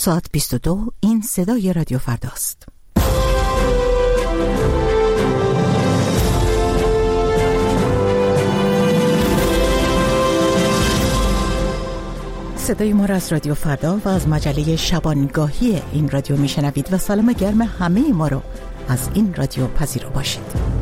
ساعت 22 این صدای رادیو فرداست. صدای ما را از رادیو فردا و از مجله شبانگاهی این رادیو میشنوید و سلام گرم همه ما رو از این رادیو پذیرا باشید.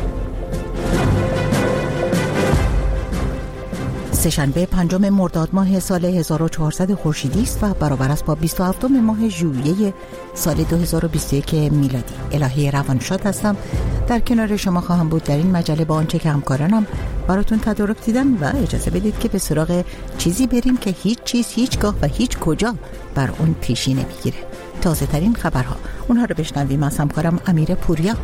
سه‌شنبه 5 مرداد ماه سال 1400 خورشیدی است و برابر است با 27 ماه ژوئیه سال 2021 میلادی. الهی روانشاد هستم. در کنار شما خواهم بود در این مجله با آنچه که همکارانم براتون تدارک دیدن و اجازه بدید که به سراغ چیزی بریم که هیچ چیز هیچگاه و هیچ کجا بر اون پیشی نمیگیره. تازه ترین خبرها اونها رو بشنویم از همکارم امیر پوریا.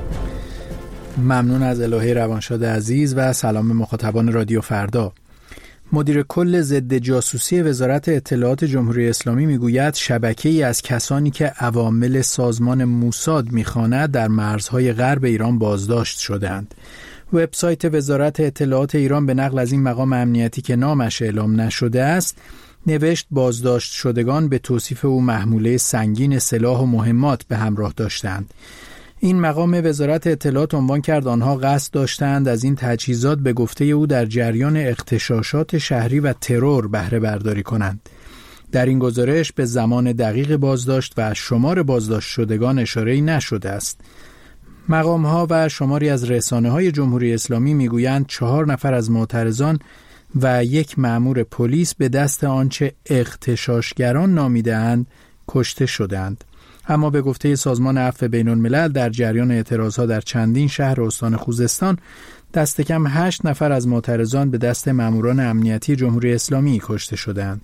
ممنون از الهی روانشاد عزیز و سلام مخاطبان رادیو فردا. مدیر کل ضد جاسوسی وزارت اطلاعات جمهوری اسلامی میگوید شبکه‌ای از کسانی که عوامل سازمان موساد می‌خواند در مرزهای غرب ایران بازداشت شدند. وبسایت وزارت اطلاعات ایران به نقل از این مقام امنیتی که نامش اعلام نشده است نوشت بازداشت شدگان به توصیف او محموله سنگین سلاح و مهمات به همراه داشتند. این مقام وزارت اطلاعات عنوان کرد آنها قصد داشتند از این تجهیزات به گفته او در جریان اغتشاشات شهری و ترور بهره برداری کنند. در این گزارش به زمان دقیق بازداشت و شمار بازداشت شدگان اشاره‌ای نشده است. مقام‌ها و شماری از رسانه‌های جمهوری اسلامی میگویند 4 نفر از معترضان و 1 مأمور پلیس به دست آنچه اغتشاشگران نامیده‌اند کشته شدند. اما به گفته سازمان عفو بین‌الملل در جریان اعتراضها در چندین شهر استان خوزستان دست کم 8 نفر از معترضان به دست ماموران امنیتی جمهوری اسلامی کشته شدند.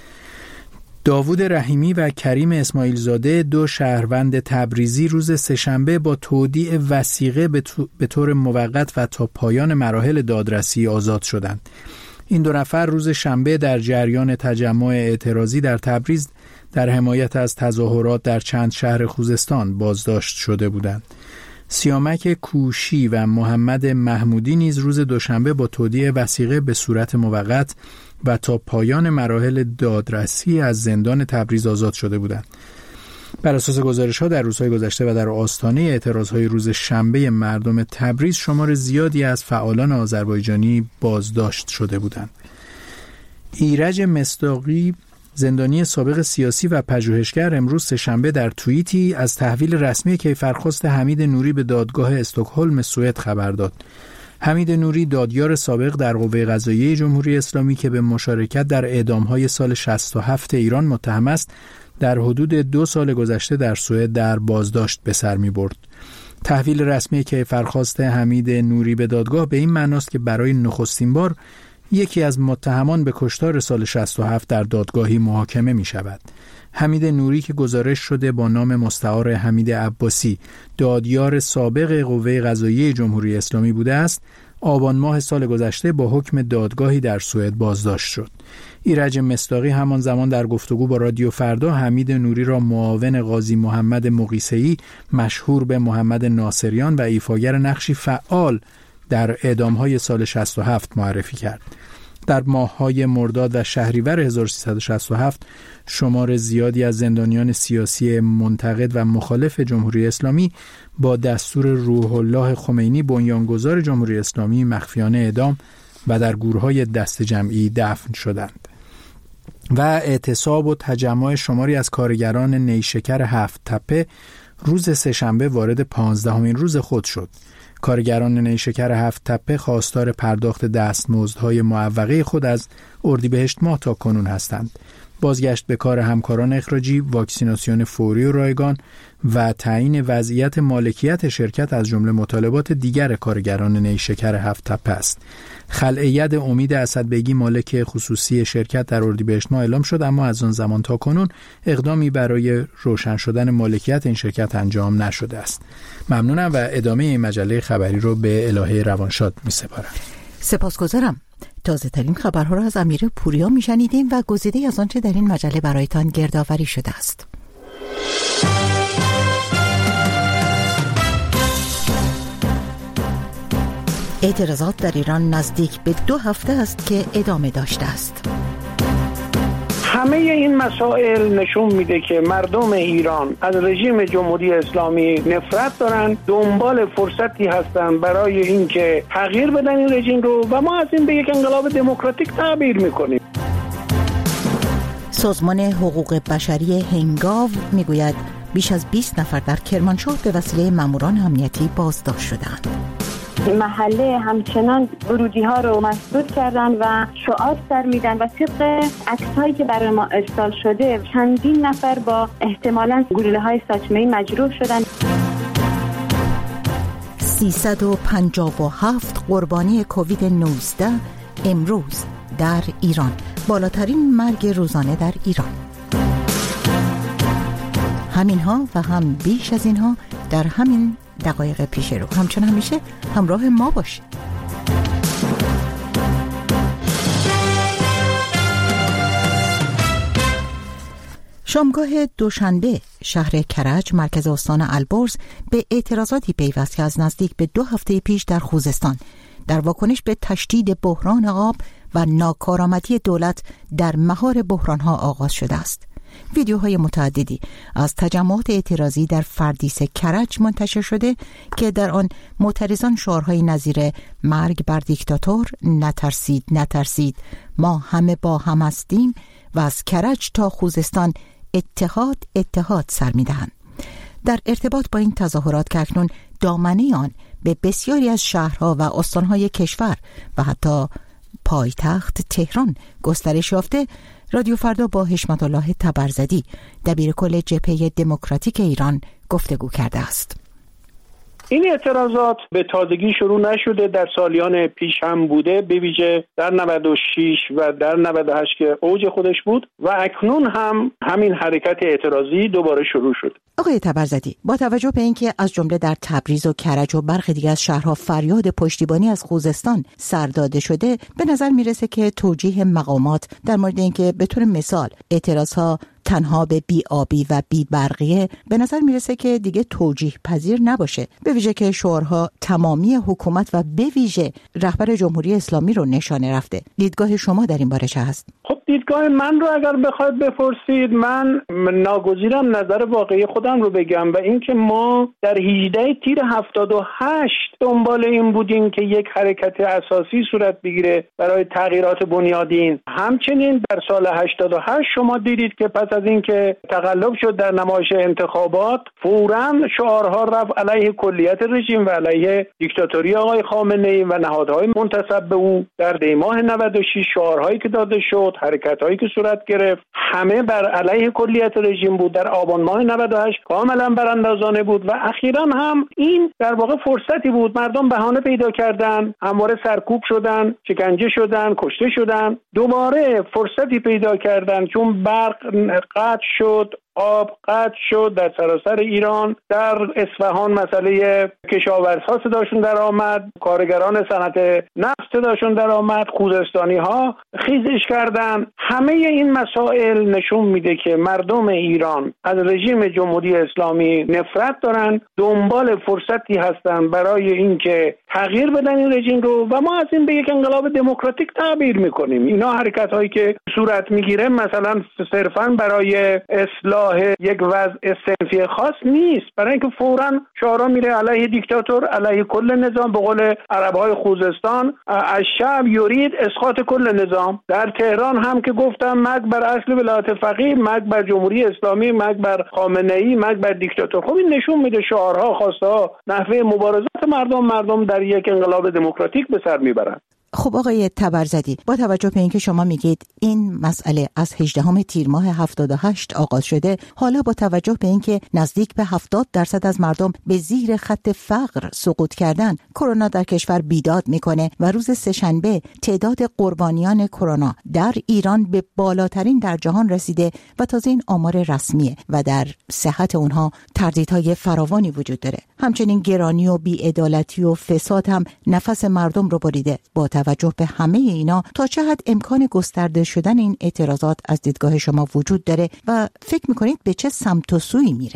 داوود رحیمی و کریم اسماعیل زاده 2 شهروند تبریزی روز سه‌شنبه با تودیع وثیقه به طور موقت و تا پایان مراحل دادرسی آزاد شدند. این 2 نفر روز شنبه در جریان تجمع اعتراضی در تبریز در حمایت از تظاهرات در چند شهر خوزستان بازداشت شده بودند. سیامک کوشی و محمد محمودی نیز روز دوشنبه با تودیع وثیقه به صورت موقت و تا پایان مراحل دادرسی از زندان تبریز آزاد شده بودند. بر اساس گزارش‌ها در روزهای گذشته و در آستانه اعتراضهای روز شنبه مردم تبریز شمار زیادی از فعالان آذربایجانی بازداشت شده بودند. ایرج مصداقی زندانی سابق سیاسی و پژوهشگر امروز سه‌شنبه در توییتی از تحویل رسمی کیفرخواست حمید نوری به دادگاه استکهلم سوئد خبر داد. حمید نوری دادیار سابق در قوه قضاییه جمهوری اسلامی که به مشارکت در اعدام‌های سال 67 ایران متهم است، در حدود 2 سال گذشته در سوئد در بازداشت به سر می‌برد. تحویل رسمی کیفرخواست حمید نوری به دادگاه به این معناست که برای نخستین بار یکی از متهمان به کشتار سال 67 در دادگاهی محاکمه می شود. حمید نوری که گزارش شده با نام مستعار حمید عباسی دادیار سابق قوه قضاییه جمهوری اسلامی بوده است، آبان ماه سال گذشته با حکم دادگاهی در سوئد بازداشت شد. ایرج مصداقی همان زمان در گفتگو با رادیو فردا حمید نوری را معاون قاضی محمد مقیسه‌ای مشهور به محمد ناصریان و ایفاگر نقشی فعال در اعدام‌های سال 67 معرفی کرد. در ماه‌های مرداد و شهریور 1367 شمار زیادی از زندانیان سیاسی منتقد و مخالف جمهوری اسلامی با دستور روح الله خمینی بنیانگذار جمهوری اسلامی مخفیانه اعدام و در گورهای دست جمعی دفن شدند. و اعتصاب و تجمع شماری از کارگران نیشکر 7 تپه روز سه‌شنبه وارد 15مین روز خود شد. کارگران نیشکر 7 تپه خواستار پرداخت دستمزدهای معوقه خود از اردیبهشت ماه تا کنون هستند. بازگشت به کار همکاران اخراجی، واکسیناسیون فوری و رایگان و تعیین وضعیت مالکیت شرکت از جمله مطالبات دیگر کارگران نیشکر 7 تپه است. خلع ید امید اسدبگی مالک خصوصی شرکت در اردیبهشت ماه اعلام شد، اما از آن زمان تا کنون اقدامی برای روشن شدن مالکیت این شرکت انجام نشده است. ممنونم و ادامه این مجله خبری رو به الهه روانشاد می‌سپارم. سپاسگزارم. تازه ترین خبرها را از امیر پوریا میشنیدیم و گزیده از آنچه در این مجله برایتان گردآوری شده است. اعتراضات در ایران نزدیک به 2 هفته است که ادامه داشته است. همه این مسائل نشون میده که مردم ایران از رژیم جمهوری اسلامی نفرت دارن، دنبال فرصتی هستن برای اینکه تغییر بدن این رژیم رو و ما از این به یک انقلاب دموکراتیک تعبیر میکنیم. سازمان حقوق بشری هنگاو میگوید بیش از 20 نفر در کرمانشاه به وسیله ماموران امنیتی بازداشت شدند. محله همچنان ورودی ها رو مسدود کردن و شعار سر میدن و طبق عکس‌هایی که برای ما ارسال شده چندین نفر با احتمالاً گلوله های ساچمه‌ای مجروح شدن. 357 قربانی کووید 19 امروز در ایران، بالاترین مرگ روزانه در ایران. همینها و هم بیش از اینها در همین دقایق پیش رو. همچون همیشه همراه ما باشید. شامگاه دوشنبه شهر کرج مرکز استان البرز به اعتراضاتی پیوست که از نزدیک به 2 هفته پیش در خوزستان در واکنش به تشدید بحران آب و ناکارآمدی دولت در مهار بحرانها آغاز شده است. ویدیوهای متعددی از تجمعات اعتراضی در فردیس کرج منتشر شده که در آن معترضان شعارهای نظیر مرگ بر دیکتاتور، نترسید نترسید، ما همه با هم هستیم و از کرج تا خوزستان اتحاد اتحاد سر می‌دهند. در ارتباط با این تظاهرات که اکنون دامنه آن به بسیاری از شهرها و استانهای کشور و حتی پایتخت تهران گسترش یافته، رادیو فردا با حشمت الله تبرزدی دبیر کل جبهه دموکراتیک ایران گفتگو کرده است. این اعتراضات به تازگی شروع نشده، در سالیان پیش هم بوده، به ویژه در 96 و در 98 که اوج خودش بود و اکنون هم همین حرکت اعتراضی دوباره شروع شد. آقای تبرزدی، با توجه به اینکه از جمله در تبریز و کرج و برخی دیگر از شهرها فریاد پشتیبانی از خوزستان سر داده شده، به نظر میرسه که توجیه مقامات در مورد اینکه به طور مثال اعتراضها تنها به بی آبی و بی برقیه، به نظر میرسه که دیگه توجیه پذیر نباشه، به ویژه که شعارها تمامی حکومت و به ویژه رهبر جمهوری اسلامی رو نشانه رفته. دیدگاه شما در این باره چه هست؟ خب دیدگاه من رو اگر بخواید بپرسید، من ناگزیرم نظر واقعی خودم رو بگم و اینکه ما در 18 تیر 78 دنبال این بودیم که یک حرکت اساسی صورت بگیره برای تغییرات بنیادین. همچنین در سال 88 شما دیدید که پس از اینکه تقلب شد در نمایش انتخابات، فوراً شعارها رفت علیه کلیت رژیم و علیه دیکتاتوری آقای خامنه‌ای و نهادهای منتسب به او. در دیماه 96 شعارهایی که داده شد، حرکت‌هایی که صورت گرفت، همه بر علیه کلیت رژیم بود. در آبان ماه 98 کاملا براندازانه بود و اخیراً هم این در واقع فرصتی بود. مردم بهانه پیدا کردن، همواره سرکوب شدن، شکنجه شدن، کشته شدن، دوباره فرصتی پیدا کردن چون برق قطع شد، آب قطع شد در سراسر ایران. در اصفهان مسئله کشاورزها صداشون در آمد، کارگران صنعت نفت صداشون در آمد، خوزستانی ها خیزش کردن. همه این مسائل نشون میده که مردم ایران از رژیم جمهوری اسلامی نفرت دارن، دنبال فرصتی هستن برای اینکه تغییر بدن این رژیم رو و ما از این به یک انقلاب دموکراتیک تعبیر میکنیم. اینا حرکت هایی که صورت میگیره مثلا صرفاً برای اصلاح یک وضع صنفی خاص نیست، برای اینکه فوراً شعارا میره علیه دیکتاتور، علیه کل نظام. به قول عربهای خوزستان، الشعب یرید اسقاط کل نظام. در تهران هم که گفتم مرگ بر اصل ولایت فقیه، مرگ بر جمهوری اسلامی، مرگ بر خامنه‌ای، مرگ بر دیکتاتور. خب این نشون میده شعارها، خواستها، نحوه مبارزات مردم در یک انقلاب دموکراتیک به سر میبرند. خب آقای تبرزدی، با توجه به اینکه شما میگید این مسئله از 18 تیر ماه 78 آغاز شده، حالا با توجه به اینکه نزدیک به 70% از مردم به زیر خط فقر سقوط کردن، کرونا در کشور بیداد میکنه و روز سه‌شنبه تعداد قربانیان کرونا در ایران به بالاترین در جهان رسیده و تازه این آمار رسمیه و در صحت اونها تردیدهای فراوانی وجود داره. همچنین گرانی و بی‌عدالتی و فساد هم نفس مردم رو بریده. با توجه به همه اینا، تا چه حد امکان گسترده شدن این اعتراضات از دیدگاه شما وجود داره و فکر میکنید به چه سمت و سوی میره؟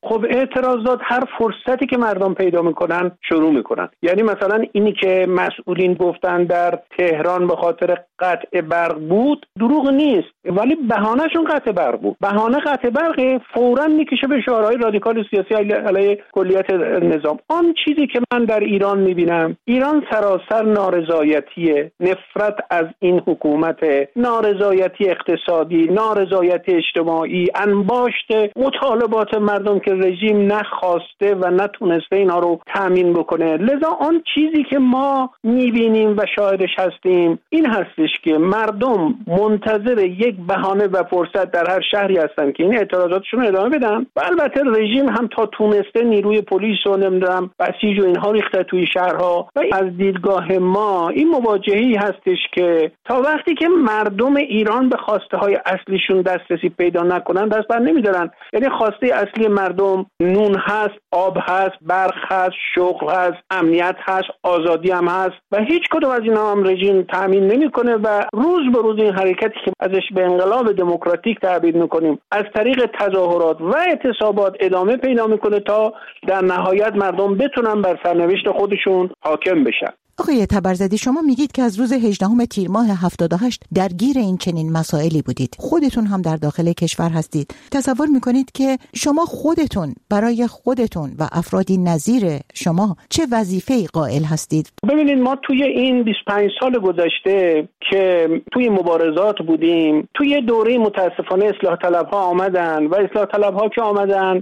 خب اعتراضات هر فرصتی که مردم پیدا میکنن شروع میکنن. یعنی مثلا اینی که مسئولین گفتن در تهران به خاطر قطع برق بود دروغ نیست، ولی بهانهشون قطع برق بود. بهانه قطع برق فوراً میکشه به شعارهای رادیکال سیاسی علیه کلیت نظام. آن چیزی که من در ایران میبینم، ایران سراسر نارضایتیه، نفرت از این حکومت، نارضایتی اقتصادی، نارضایتی اجتماعی، انباشت مطالبات مردم که رژیم نخواسته و نتونسته اینا رو تامین بکنه. لذا آن چیزی که ما میبینیم و شاهدش هستیم این هستش که مردم منتظر یک بهانه و فرصت در هر شهری هستن که این اعتراضاتشون رو ادامه بدن و البته رژیم هم تا تونسته نیروی پلیس و نمیدونم بسیج و اینها ریخته توی شهرها و از دیدگاه ما این مواجهه‌ای هستش که تا وقتی که مردم ایران به خواسته های اصلیشون دسترسی پیدا نکنن دست بر نمیدارن. یعنی خواسته اصلی مردم نون هست، آب هست، برق هست، شغل هست، امنیت هست، آزادی هم هست و هیچ کدوم از اینا هم رژیم تامین نمیکنه و روز به روز این حرکتی که ازش به انقلاب دموکراتیک تعبیر میکنیم از طریق تظاهرات و اعتصابات ادامه پیدا میکنه تا در نهایت مردم بتونن بر سرنوشت خودشون حاکم بشن. آقای تبرزدی، شما میگید که از روز 18 تیر ماه 78 درگیر این چنین مسائلی بودید. خودتون هم در داخل کشور هستید. تصور میکنید که شما خودتون برای خودتون و افرادی نظیر شما چه وظیفه‌ای قائل هستید؟ ببینید ما توی این 25 سال گذشته که توی مبارزات بودیم، توی دوره متاسفانه اصلاح طلب‌ها آمدن و اصلاح طلب‌ها که آمدن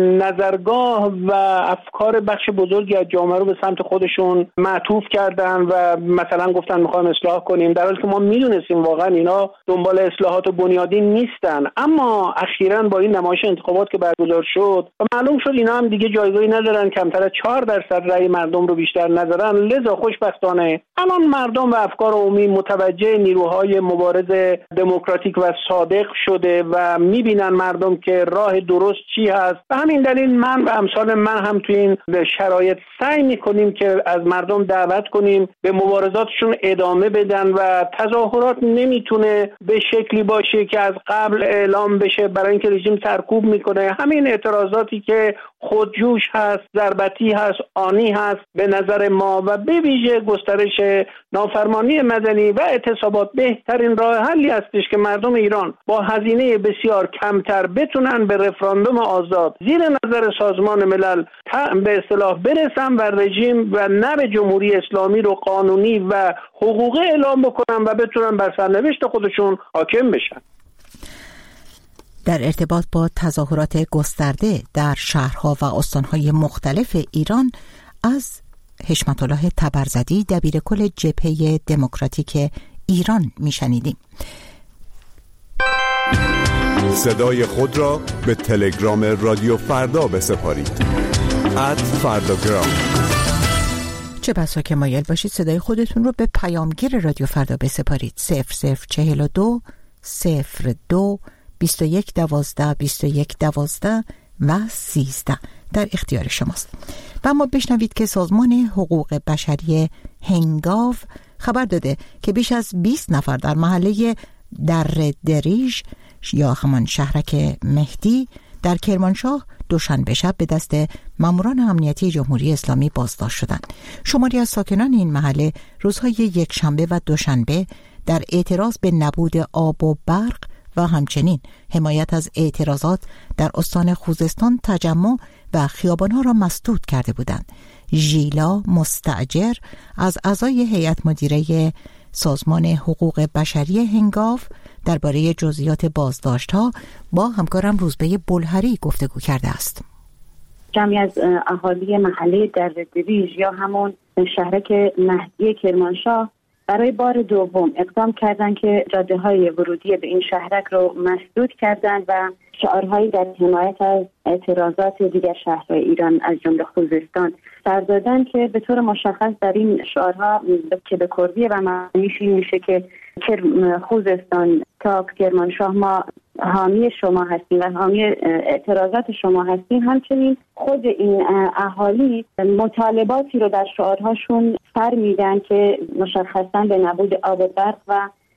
نظرگاه و افکار بخش بزرگی از جامعه رو به سمت خودشون معطوف کردن و مثلا گفتن میخوایم اصلاح کنیم، در حالی که ما میدونستیم واقعا اینا دنبال اصلاحات بنیادین نیستن. اما اخیراً با این نمایش انتخابات که برگزار شد و معلوم شد اینا هم دیگه جایگاهی ندارن، کمتر از 4% رأی مردم رو بیشتر ندارن. لذا خوشبختانه الان مردم و افکار عمومی متوجه نیروهای مبارز دموکراتیک و صادق شده و میبینن مردم که راه درست چی هست. و همین دلیل من و امثال من هم توی این شرایط سعی میکنیم که از مردم دعوت کنیم به مبارزاتشون ادامه بدن و تظاهرات نمیتونه به شکلی باشه که از قبل اعلام بشه برای اینکه رژیم سرکوب میکنه. همین اعتراضاتی که خودجوش هست، ضربتی هست، آنی هست به نظر ما و به ویژه گسترش نافرمانی مدنی و اعتصابات بهترین راه حلی هستش که مردم ایران با هزینه بسیار کمتر بتونن به رفراندوم آزاد زیر نظر سازمان ملل به اصطلاح برسن و رژیم و نه به جمهوری اسلامی رو قانونی و حقوقی اعلام بکنن و بتونن بر سرنوشت خودشون حاکم بشن. در ارتباط با تظاهرات گسترده در شهرها و استانهای مختلف ایران از حشمت الله تبرزدی دبیرکل جبهه دموکراتیک ایران میشنیدیم. صدای خود را به تلگرام رادیو فردا بسپارید. @فرداگرام. چه بسا که مایل باشید صدای خودتون رو به پیامگیر رادیو فردا بسپارید. 0042 02 21 12 21 12 و 13 در اختیار شماست. و اما بشنوید که سازمان حقوق بشری هنگاو خبر داده که بیش از 20 نفر در محله در دریج یا همان شهرک مهدی در کرمانشاه دوشنبه شب به دست ماموران امنیتی جمهوری اسلامی بازداشت شدند. شماری از ساکنان این محله روزهای یکشنبه و دوشنبه در اعتراض به نبود آب و برق و همچنین حمایت از اعتراضات در استان خوزستان تجمع و خیابانها را مسدود کرده بودند. ژیلا مستاجر از اعضای هیئت مدیره سازمان حقوق بشری هنگاو درباره جزئیات بازداشت‌ها با همکارم روزبه بلهری گفتگو کرده است. جمعی از اهالی محله در دریج یا همون شهرک مهدی کرمانشاه برای بار دوم اقدام کردند که جاده‌های ورودی به این شهرک رو مسدود کردند و شعارهایی در حمایت از اعتراضات دیگر شهرهای ایران از جمله خوزستان سر دادن که به طور مشخص در این شعارها که به کردی و معنیش این میشه که خوزستان تا کرمانشاه ما حامی شما هستیم و حامی اعتراضات شما هستیم. همچنین خود این اهالی مطالباتی رو در شعارهاشون سر میدن که مشخصاً به نبود آب و برق و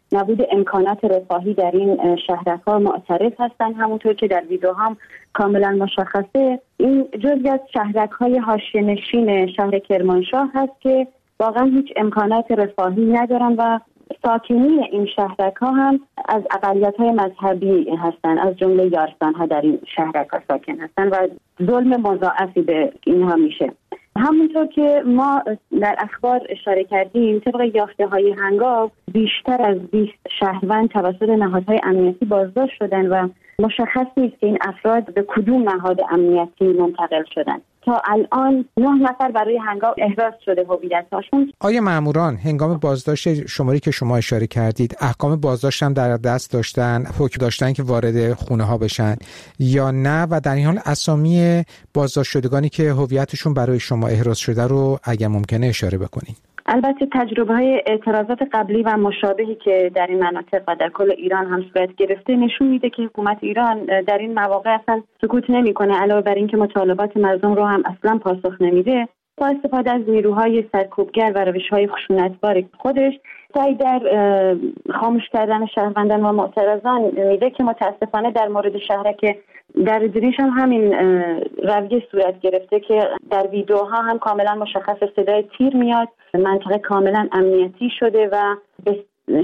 نبود امکانات رفاهی در این شهرک‌ها معترف هستند. همونطور که در ویدیو هم کاملا مشخصه، این جزئی از شهرک‌های حاشیه‌نشین شهر کرمانشاه هست که واقعا هیچ امکانات رفاهی ندارن و ساکنین این شهرک‌ها هم از اقلیت‌های مذهبی هستند، از جمله یارستان‌ها در این شهرک‌ها ساکن هستند و ظلم مضاعفی به اینها میشه. همونطور که ما در اخبار اشاره کردیم، طبق یافته‌های هنگام بیشتر از 20 شهروند توسط نهادهای امنیتی بازداشت شدند و مشخص نیست که این افراد به کدوم نهاد امنیتی منتقل شدند. تا الان 9 نفر برای هنگام احراز شده هویت‌هاشون. آیا ماموران هنگام بازداشت شماری که شما اشاره کردید احکام بازداشت هم در دست داشتن، حکم داشتن که وارد خونه ها بشن یا نه؟ و در این حال اسامی بازداشت شدگانی که هویتشون برای شما احراز شده رو اگر ممکنه اشاره بکنید. البته تجربه‌های اعتراضات قبلی و مشابهی که در این مناطق و در کل ایران هم صورت گرفته نشون میده که حکومت ایران در این مواقع اصلا سکوت نمی‌کنه، علاوه بر اینکه مطالبات مردم رو هم اصلا پاسخ نمیده. با استفاده از نیروهای سرکوبگر و روش‌های خشونتبار خودش سعی در خاموش کردن شهروندان و معترضان میده که متاسفانه در مورد شهرک در دریش هم همین رویه صورت گرفته که در ویدیوها هم کاملا مشخص صدای تیر میاد. منطقه کاملا امنیتی شده و به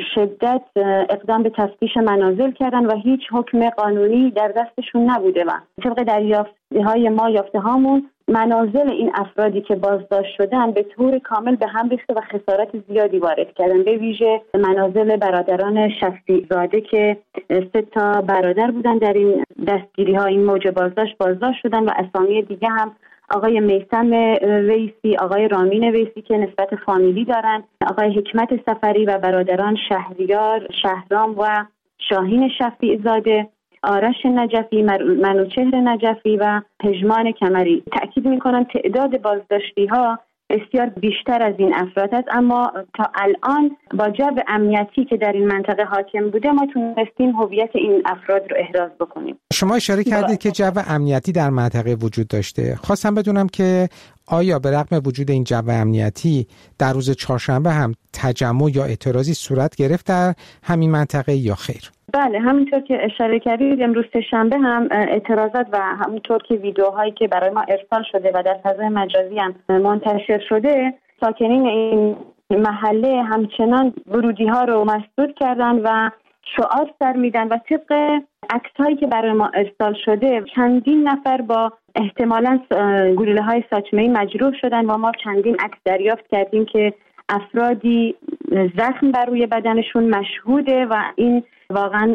شدت اقدام به تفتیش منازل کردن و هیچ حکم قانونی در دستشون نبوده و طبق دریافت‌های ما یافته‌هامون منازل این افرادی که بازداشت شدن به طور کامل به هم ریخته و خسارات زیادی وارد کردن، به ویژه منازل برادران شفیع زاده که 3 برادر بودن در این دستگیری‌ها، این موج بازداشت شدن و اسامی دیگه هم آقای میثم ویسی، آقای رامین ویسی که نسبت فامیلی دارن، آقای حکمت سفری و برادران شهریار، شهرام و شاهین شفیع زاده، آرش نجفی، منوچهر نجفی و پژمان کمری. تأکید می‌کنم تعداد بازداشتی‌ها بسیار بیشتر از این افراد است، اما تا الان با جو امنیتی که در این منطقه حاکم بوده ما تونستیم هویت این افراد رو احراز بکنیم. شما اشاره کردید که جو امنیتی در منطقه وجود داشته. خواستم بدونم که آیا به رغم وجود این جو امنیتی در روز چهارشنبه هم تجمع یا اعتراضی صورت گرفت در همین منطقه یا خیر؟ بله، همینطور که اشاره کردید امروز سه‌شنبه هم اعتراضات و همونطور که ویدیوهایی که برای ما ارسال شده و در فضای مجازی هم منتشر شده، ساکنین این محله همچنان ورودی‌ها رو مسدود کردن و شعار سر میدن و طبق عکس‌هایی که برای ما ارسال شده چندین نفر با احتمالاً گلوله‌های ساچمه‌ای مجروح شدن و ما چندین عکس دریافت کردیم که افرادی زخم بر روی بدنشون مشهوده و این واقعا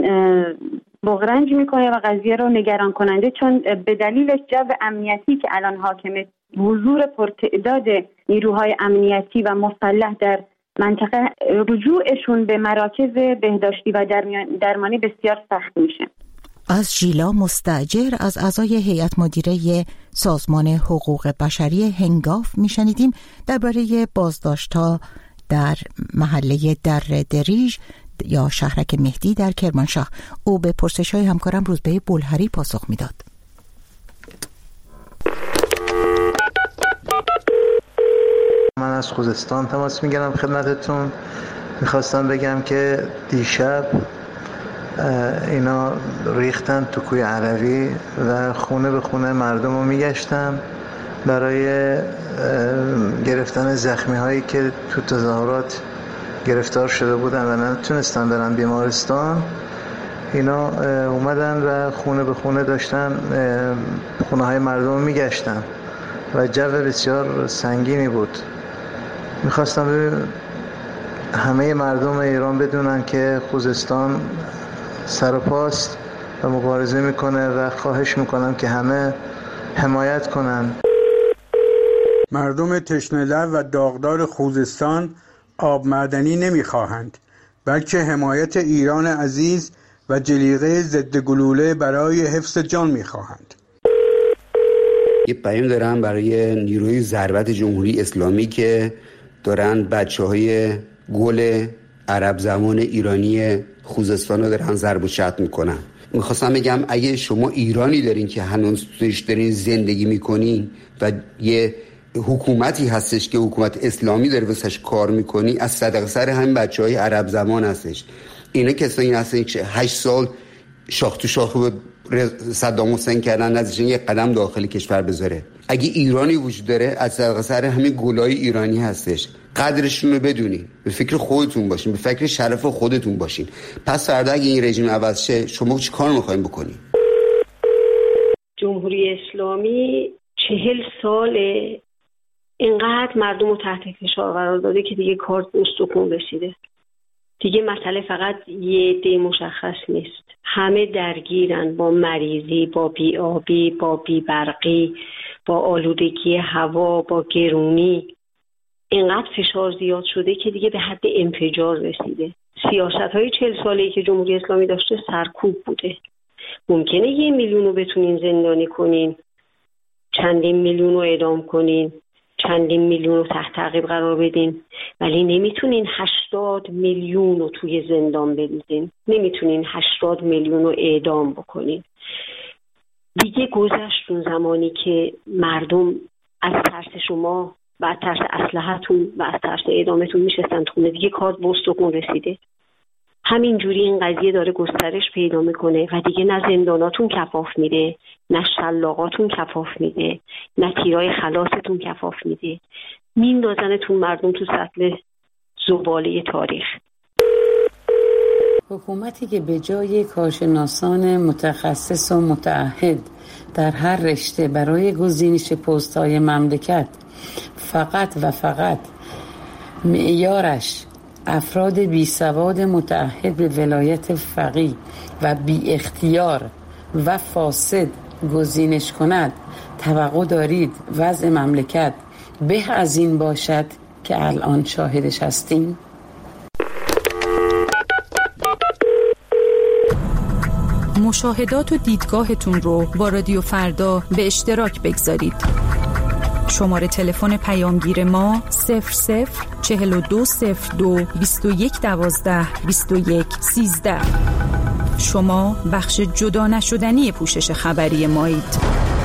بغرنج میکنه و قضیه رو نگران کننده، چون به دلیل جو امنیتی که الان حاکمه، حضور پرتعداد نیروهای امنیتی و مسلح در منطقه، رجوعشون به مراکز بهداشتی و درمانی بسیار سخت میشه. از ژیلا مستاجر، از اعضای هیئت مدیره سازمان حقوق بشری هنگاف میشنیدیم درباره بازداشت‌ها در محله در دریج یا شهرک مهدی در کرمانشاه. او به پرسش‌های همکارم روزبه بولهری پاسخ میداد. من از خوزستان تماس میگیرم خدمتتون. میخواستم بگم که دیشب اینا ریختن تو کوی عربی و خونه به خونه مردم رو میگشتن برای گرفتن زخمی هایی که تو تظاهرات گرفتار شده بودن و نتونستن برن بیمارستان. اینا اومدن و خونه به خونه داشتن خونه های مردم رو میگشتن و جو بسیار سنگینی بود. میخواستم همه مردم ایران بدونن که خوزستان سر و پاست و مبارزه میکنه و خواهش میکنم که همه حمایت کنن. مردم تشنه‌لب و داغدار خوزستان آب معدنی نمیخواهند، بلکه حمایت ایران عزیز و جلیقه ضد گلوله برای حفظ جان میخواهند. یه پیام دارم برای نیروی ضربت جمهوری اسلامی که دارن بچه‌های گل عرب زمان ایرانی خوزستان رو دارن ضرب و شتم میکنن. میخواستم بگم اگه شما ایرانی دارین که هنوز توش دارین زندگی میکنین و یه حکومتی هستش که حکومت اسلامی داره واسش کار میکنی، از صدقه سر همین بچه‌های عرب زمان هستش. اینا کسایی هستن که 8 سال شاخ تو شاخ بود صدام حسین کردن ازش یک قدم داخل کشور بذاره. اگه ایرانی وجود داره از سر همین گلای ایرانی هستش. قدرشون رو بدونین، به فکر خودتون باشین، به فکر شرف خودتون باشین. پس فردا اگه این رژیم عوض شه شما چی کار می‌خواید بکنین؟ جمهوری اسلامی 40 ساله اینقدر مردم رو تحت فشار قرار داده که دیگه کار به استخوان رسیده. دیگه مسئله فقط یه عده مشخص نیست. همه درگیرن با مریضی، با بی‌آبی، با بی‌برقی، با آلودگی هوا، با گرونی. اینقدر فشار زیاد شده که دیگه به حد انفجار رسیده. سیاست‌های 40 ساله‌ای که جمهوری اسلامی داشته سرکوب بوده. ممکنه 1 میلیون رو بتونین زندانی کنین، چندین میلیون رو اعدام کنین، چندین میلیون رو تحت تعقیب قرار بدین، ولی نمیتونین 80 میلیون رو توی زندان بریزین، نمیتونین 80 میلیون رو اعدام بکنین. دیگه گذشت اون زمانی که مردم از ترس شما و از ترس اسلحه‌تون و از ترس اعدامتون میشستن تو خونه. دیگه کار به استخوان رسیده. همینجوری این قضیه داره گسترش پیدا میکنه و دیگه نه زنداناتون کفاف میده، نه شلاقاتون کفاف میده، نه تیرای خلاصتون کفاف میده. میندازنتون مردم تو سطل زباله تاریخ. حکومتی که به جای کارشناسان متخصص و متعهد در هر رشته برای گزینش پست‌های مملکت فقط و فقط معیارش افراد بی سواد متعهد به ولایت فقیه و بی اختیار و فاسد گزینش کند، توقع دارید وضع مملکت به از این باشد که الان شاهدش هستیم؟ مشاهدات و دیدگاهتون رو با رادیو فردا به اشتراک بگذارید. شماره تلفن پیامگیر ما 00420221122113. شما بخش جدا نشدنی پوشش خبری مایید.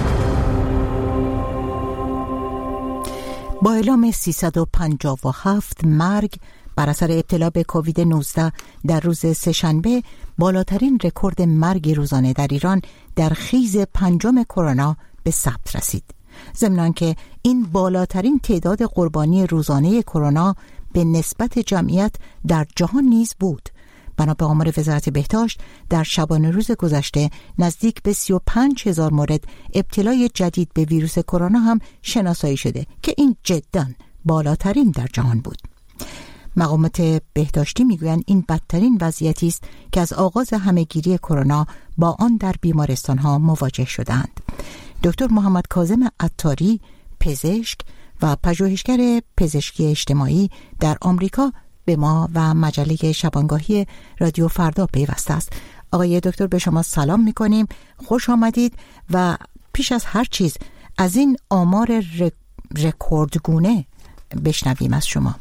با اعلام 357 مرگ بر اثر ابتلا به کووید 19 در روز سه‌شنبه، بالاترین رکورد مرگ روزانه در ایران در خیز پنجم کرونا به ثبت رسید. ضمن که این بالاترین تعداد قربانی روزانه کرونا به نسبت جمعیت در جهان نیز بود. بنا به آمار وزارت بهداشت در شبانه روز گذشته نزدیک به 35,000 مورد ابتلای جدید به ویروس کرونا هم شناسایی شده که این جداً بالاترین در جهان بود. مقامات بهداشتی میگویند این بدترین وضعیتی است که از آغاز همهگیری کرونا با آن در بیمارستان‌ها مواجه شدند. دکتر محمد کاظم عطاری، پزشک و پژوهشگر پزشکی اجتماعی در آمریکا، به ما و مجله شبانگاهی رادیو فردا پیوسته است. آقای دکتر، به شما سلام می‌کنیم، خوش آمدید و پیش از هر چیز از این آمار رکوردگونه بشنویم از شما.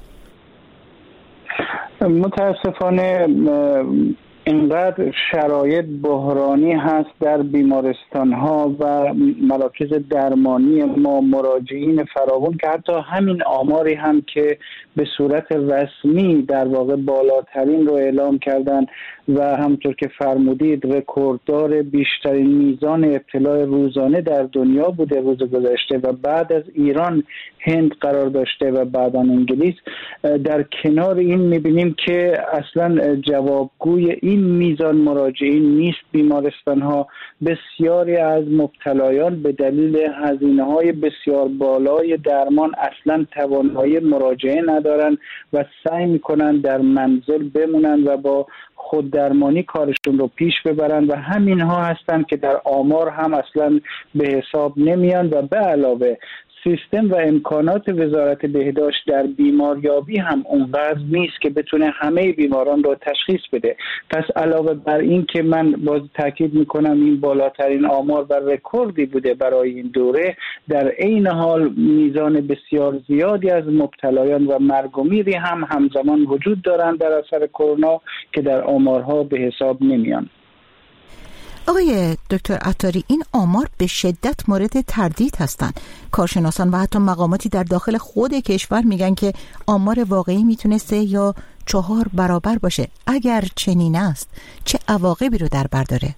متاسفانه اینقدر شرایط بحرانی هست در بیمارستان ها و مراکز درمانی ما، مراجعین فراوان، که حتی همین آماری هم که به صورت رسمی در واقع بالاترین رو اعلام کردن و همطور که فرمودید رکورددار بیشترین میزان ابتلا روزانه در دنیا بوده روز گذشته و بعد از ایران هند قرار داشته و بعداً انگلیس. در کنار این میبینیم که اصلا جوابگوی این میزان مراجعین نیست بیمارستان ها. بسیاری از مبتلایان به دلیل هزینه‌های بسیار بالای درمان اصلا توانایی مراجعه ندارن و سعی میکنن در منزل بمونن و با خود درمانی کارشون رو پیش ببرن و همین ها هستن که در آمار هم اصلا به حساب نمیان و به علاوه سیستم و امکانات وزارت بهداشت در بیماریابی هم اونقدر نیست که بتونه همه بیماران رو تشخیص بده. پس علاوه بر این که من باز تاکید میکنم این بالاترین آمار و رکوردی بوده برای این دوره، در عین حال میزان بسیار زیادی از مبتلایان و مرگ و میری هم همزمان وجود دارند در اثر کرونا که در آمارها به حساب نمیان. آقای دکتر عطاری، این آمار به شدت مورد تردید هستند. کارشناسان و حتی مقاماتی در داخل خود کشور میگن که آمار واقعی میتونسته یا 4 برابر باشه. اگر چنین است چه عواقبی رو در بر داره؟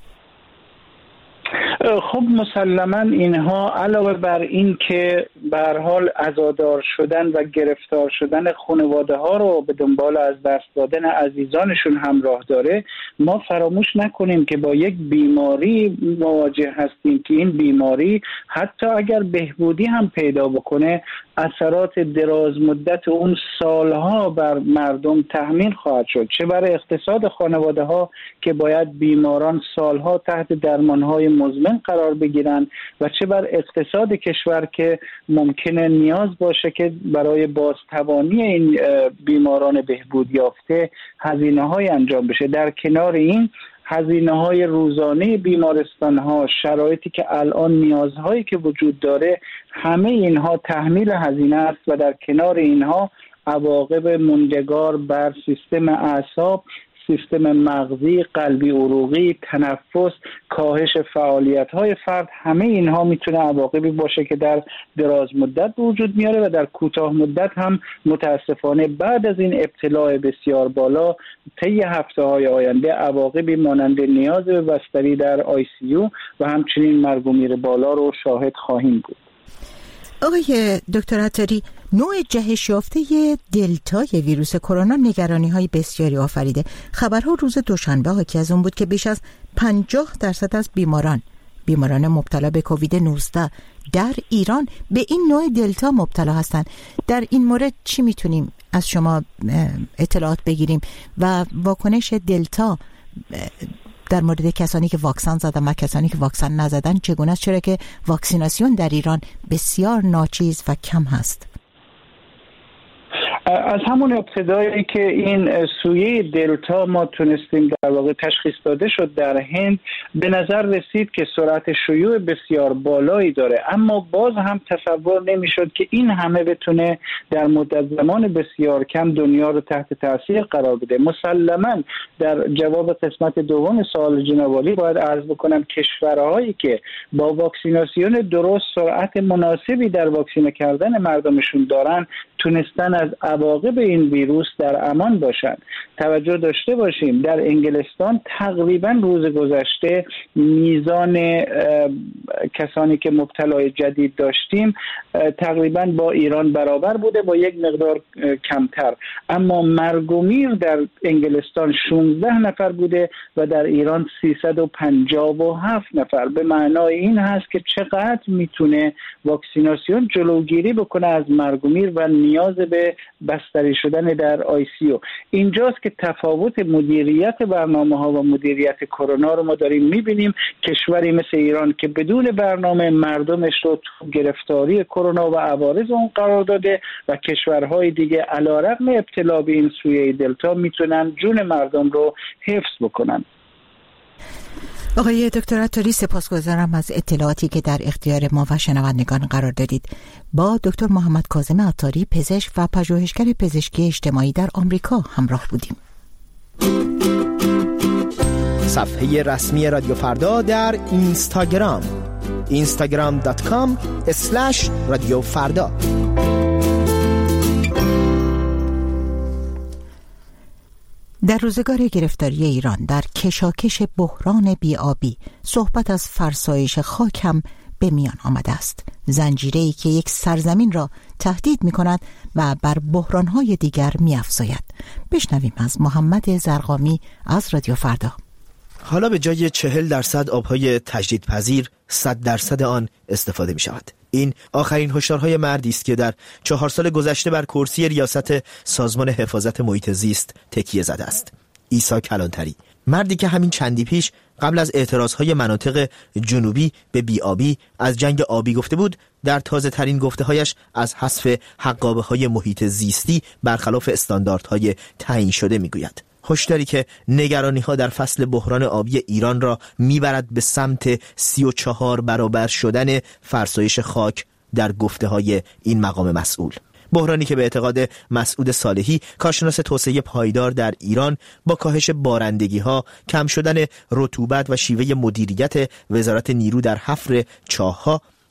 خب مسلما اینها علاوه بر این که به هر حال عزادار شدن و گرفتار شدن خانواده ها رو به دنبال از دست دادن عزیزانشون همراه داره، ما فراموش نکنیم که با یک بیماری مواجه هستیم که این بیماری حتی اگر بهبودی هم پیدا بکنه اثرات دراز مدت اون سالها بر مردم تحمیل خواهد شد، چه برای اقتصاد خانواده ها که باید بیماران سالها تحت درمانهای مزمن قرار بگیرن و چه بر اقتصاد کشور که ممکنه نیاز باشه که برای بازتوانی این بیماران بهبود یافته هزینه‌های انجام بشه. در کنار این هزینه‌های روزانه بیمارستان‌ها، شرایطی که الان نیازهایی که وجود داره، همه اینها تحمیل هزینه است و در کنار اینها عواقب موندگار بر سیستم اعصاب، سیستم مغزی، قلبی عروقی، تنفس، کاهش فعالیت‌های فرد، همه اینها میتونه عواقبی باشه که در دراز مدت وجود میاره و در کوتاه مدت هم متاسفانه بعد از این ابتلاع بسیار بالا طی هفته‌های آینده عواقبی مانند نیاز به بستری در ICU و همچنین مرگ و میر بالا رو شاهد خواهیم بود. آقای دکتر عطاری، نوع جهش یافته دلتای ویروس کرونا نگرانی‌های بسیاری آفریده. خبرها روز دوشنبه حاکی از اون بود که بیش از 50% از بیماران مبتلا به کووید 19 در ایران به این نوع دلتا مبتلا هستند. در این مورد چی میتونیم از شما اطلاعات بگیریم و واکنش دلتا در مورد کسانی که واکسن زدن و کسانی که واکسن نزدن چگونه است، چرا که واکسیناسیون در ایران بسیار ناچیز و کم هست؟ از همون ابتدایی که این سویه دلتا ما تونستیم در واقع تشخیص داده شد در هند، به نظر رسید که سرعت شیوع بسیار بالایی داره، اما باز هم تصور نمیشد که این همه بتونه در مدت زمان بسیار کم دنیا رو تحت تاثیر قرار بده. مسلماً در جواب قسمت دوم سوال جناب عالی باید عرض بکنم کشورهایی که با واکسیناسیون درست سرعت مناسبی در واکسینه کردن مردمشون دارن تونستن از عواقب این ویروس در امان باشند. توجه داشته باشیم در انگلستان تقریبا روز گذشته میزان کسانی که مبتلای جدید داشتیم تقریبا با ایران برابر بوده، با یک مقدار کمتر، اما مرگ و میر در انگلستان 16 نفر بوده و در ایران 357 نفر. به معنای این هست که چقدر میتونه واکسیناسیون جلوگیری بکنه از مرگ و میر و نیاز به بستری شدن در ICU. اینجاست که تفاوت مدیریت برنامه‌ها و مدیریت کرونا رو ما داریم می‌بینیم. کشوری مثل ایران که بدون برنامه مردمش رو تو گرفتاری کرونا و عوارض اون قرار داده و کشورهای دیگه علیرغم ابتلا به این سویه دلتا میتونن جون مردم رو حفظ بکنن. آقای دکتر عطاری، سپاسگزارم از اطلاعاتی که در اختیار ما و شنوندگان قرار دادید. با دکتر محمد کاظم عطاری، پزشک و پژوهشگر پزشکی اجتماعی در آمریکا همراه بودیم. صفحه رسمی رادیو فردا در اینستاگرام instagram.com/رادیو فردا. در روزگار گرفتاری ایران در کشاکش بحران بی‌آبی صحبت از فرسایش خاک هم به میان آمده است. زنجیره‌ای که یک سرزمین را تهدید می‌کند و بر بحران‌های دیگر می‌افزاید. بشنویم از محمد زرقامی از رادیو فردا. حالا به جای 40% آبهای تجدیدپذیر 100% آن استفاده می شود. این آخرین هشدارهای مردی است که در 4 سال گذشته بر کرسی ریاست سازمان حفاظت محیط زیست تکیه زده است. عیسی کلانتری، مردی که همین چندی پیش قبل از اعتراضهای مناطق جنوبی به بی‌آبی از جنگ آبی گفته بود، در تازه ترین گفته‌هایش از حذف حقابه‌های محیط زیستی برخلاف استانداردهای تعیین شده می‌گوید. هشداری که نگرانی‌ها در فصل بحران آبی ایران را میبرد به سمت 34 برابر شدن فرسایش خاک در گفته‌های این مقام مسئول. بحرانی که به اعتقاد مسعود صالحی، کارشناس توسعه پایدار در ایران، با کاهش بارندگی‌ها، کم شدن رطوبت و شیوه مدیریت وزارت نیرو در حفر چاه‌ها،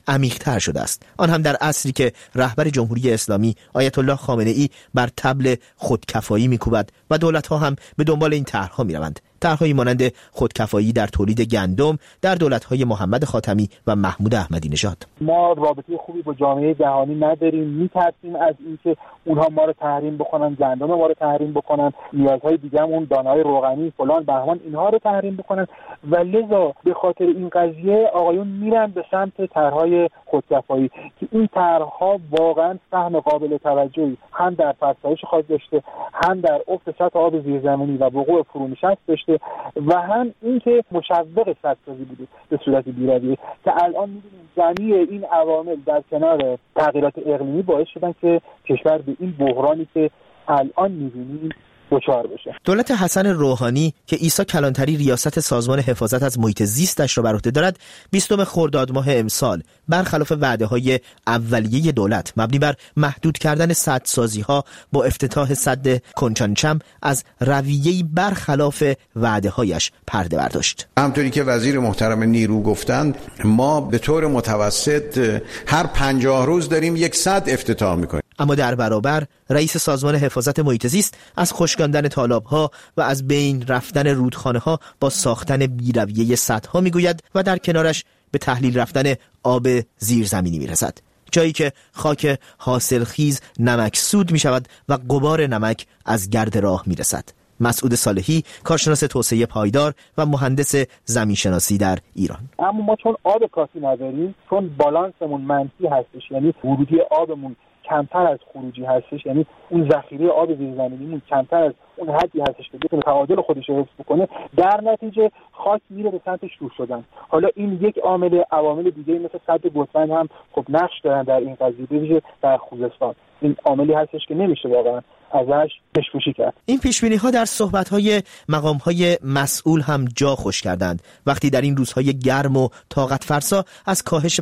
عمیق‌تر شده است، آن هم در عصری که رهبر جمهوری اسلامی آیت الله خامنه‌ای بر طبل خودکفایی می‌کوبد و دولت‌ها هم به دنبال این طرح‌ها می‌روند. طرح‌هایی مانند خودکفایی در تولید گندم در دولت‌های محمد خاتمی و محمود احمدی نژاد. ما رابطه خوبی با جامعه جهانی نداریم، می‌ترسیم از اینکه اونها ما رو تحریم بکنن، گندم ما رو تحریم بکنن، نیازهای دیگه‌مون دانه‌های روغنی فلان بهمان اینها رو تحریم بکنن و لذا به خاطر این قضیه آقایون میرن به سمت طرح‌های خودکفایی که این طرح‌ها واقعاً سهم قابل توجهی هم در فرسایش خاک داشته، هم در افت سطح آب زیرزمینی و وقوع فرونشست داشته و هم اینکه مشوق سدسازی بوده به صورت بی‌رویه که الان می‌بینیم جمعی این عوامل در کنار تغییرات اقلیمی باعث شدن که کشور به این بحرانی که الان می‌بینیم دچار بشه. دولت حسن روحانی که عیسی کلانتری ریاست سازمان حفاظت از محیط زیستش را بر عهده دارد 20 خرداد ماه امسال برخلاف وعده‌های اولیه دولت مبنی بر محدود کردن سدسازی‌ها با افتتاح سد کنچانچم از رویه‌ای برخلاف وعده‌هایش پرده برداشت. همونطوری که وزیر محترم نیرو گفتند ما به طور متوسط هر 50 روز داریم یک سد افتتاح می‌کنیم. اما در برابر رئیس سازمان حفاظت محیط زیست از خشکاندن تالاب‌ها و از بین رفتن رودخانه‌ها با ساختن بی‌رویه سدها میگوید و در کنارش به تحلیل رفتن آب زیرزمینی میرسد، جایی که خاک حاصلخیز نمکسود میشود و غبار نمک از گرد راه میرسد. مسعود صالحی، کارشناس توسعه پایدار و مهندس زمینشناسی در ایران: اما ما چون آب کافی نداریم، چون بالانسمون منفی هستش، یعنی ورودی آبمون کمتر از خروجی هستش، یعنی اون ذخیره آب زیرزمینیمون کمتر از اون حدی هستش که بتونه تعادل خودش رو حفظ بکنه، در نتیجه خاک میره به سمت شور شدن. حالا این یک عوامل دیگه مثل سد گوسفند هم خب نقش دارن در این قضیه، به ویژه در خوزستان. این عاملی هستش که نمیشه واقعا ازش پیش‌بینی کرد. این پیش‌بینی‌ها در صحبت‌های مقام‌های مسئول هم جا خوش کردند وقتی در این روزهای گرم و طاقت فرسا از کاهش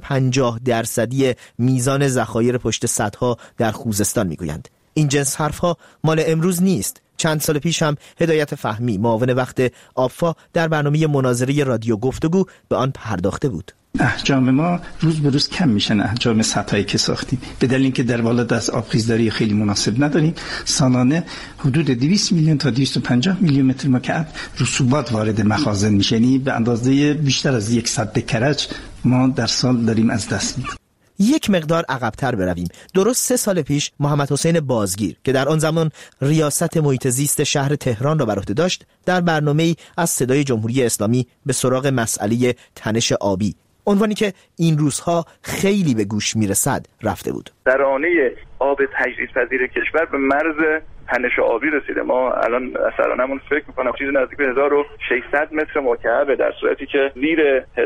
50% میزان ذخایر پشت سدها در خوزستان میگویند. این جنس حرف‌ها مال امروز نیست. چند سال پیش هم هدایت فهمی، معاون وقت آبفا، در برنامه مناظره رادیو گفتگو به آن پرداخته بود. احجام ما روز به روز کم میشن، احجام سدهایی که ساختیم، به دلیل اینکه در والا دست آبخیزداری خیلی مناسب نداریم. سالانه حدود 200 میلیون تا 250 میلیون متر مکعب رسوبات وارد مخازن میشه، یعنی به اندازه بیشتر از 100 کرج ما در سال داریم از دست میدیم. یک مقدار عقب‌تر برویم. درست 3 سال پیش محمد حسین بازگیر که در آن زمان ریاست محیط زیست شهر تهران را بر عهده داشت، در برنامه‌ای از صدای جمهوری اسلامی به سراغ مسئله تنش آبی، عنوانی که این روزها خیلی به گوش میرسد، رفته بود. ترانه آب تجدیدپذیر کشور به مرز تنش آبی رسیده. ما الان سرانمون فکر میکنم چیزی نزدیک به 1600 متر مکعب، در صورتی که زیر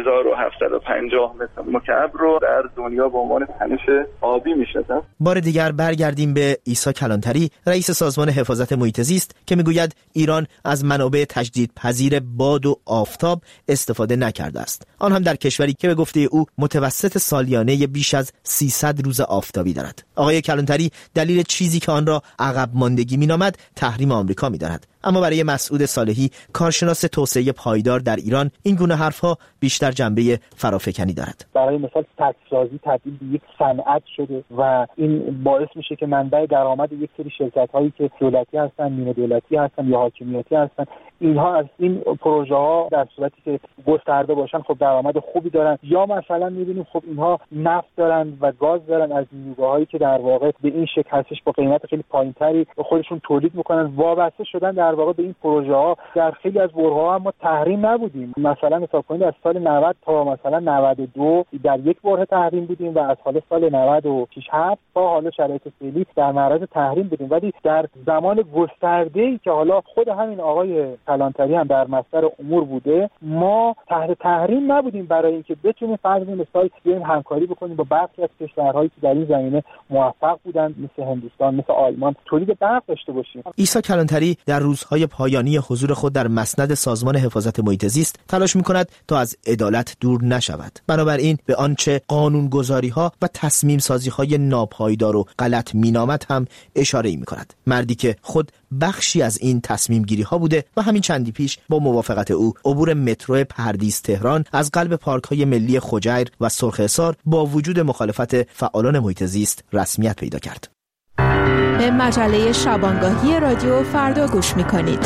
1750 متر مکعب رو در دنیا به عنوان تنش آبی میشناسن. بار دیگر برگردیم به عیسی کلانتری، رئیس سازمان حفاظت محیط زیست، که میگوید ایران از منابع تجدیدپذیر باد و آفتاب استفاده نکرده است، آن هم در کشوری که به گفته او متوسط سالیانه بیش از 300 روز آفتابی دارد. آقای کلانتری دلیل چیزی که آن را عقب ماندگی مینامد تحریم آمریکا می‌داند. اما برای مسعود صالحی، کارشناس توسعه پایدار در ایران، این گونه حرف‌ها بیشتر جنبه فرافکنی دارد. برای مثال سدسازی تبدیل به یک صنعت شده و این باعث میشه که منبع درآمد یک سری شرکت‌هایی که دولتی هستن، نیمه دولتی هستن یا حاکمیتی هستن، اینها از این پروژه ها در صورتی که گسترده باشن خب درآمد خوبی دارن. یا مثلا می‌بینیم خب اینها نفت دارن و گاز دارن از نیروگاهایی که در واقع به این شکل هستش با قیمت خیلی پایینتری خودشون تولید میکنن، وابسته شدن در واقع به این پروژه ها. در خیلی از برهه‌ها هم ما تحریم نبودیم. مثلا حساب کنید از سال 90 تا مثلا 92 در یک بره تحریم بودیم و از سال 96 7 تا حالا شرایط فعلی در معرض تحریم بودیم. ولی در زمان گسترده‌ای که حالا خود همین آقای کلانتری هم در مصدر امور بوده، ما تحت تحریم نبودیم برای اینکه بتونیم فرض مثال بیایم همکاری بکنیم با برخی از کشورهایی که در این زمینه موفق بودند، مثل هندوستان، مثل آلمان، تولید برق داشته باشیم. عیسی کلانتری در روزهای پایانی حضور خود در مسند سازمان حفاظت محیط زیست تلاش می‌کند تا از عدالت دور نشود. بنابراین به آنچه قانون‌گذاری‌ها و تصمیم سازی‌های ناپایدار و غلط مینامد هم اشاره می‌کند. مردی که خود بخشی از این تصمیم گیری ها بوده و همین چندی پیش با موافقت او عبور مترو پردیس تهران از قلب پارک های ملی خجیر و سرخ حصار با وجود مخالفت فعالان محیط زیست رسمیت پیدا کرد. به مجله شبانگاهی رادیو فردا گوش می‌کنید.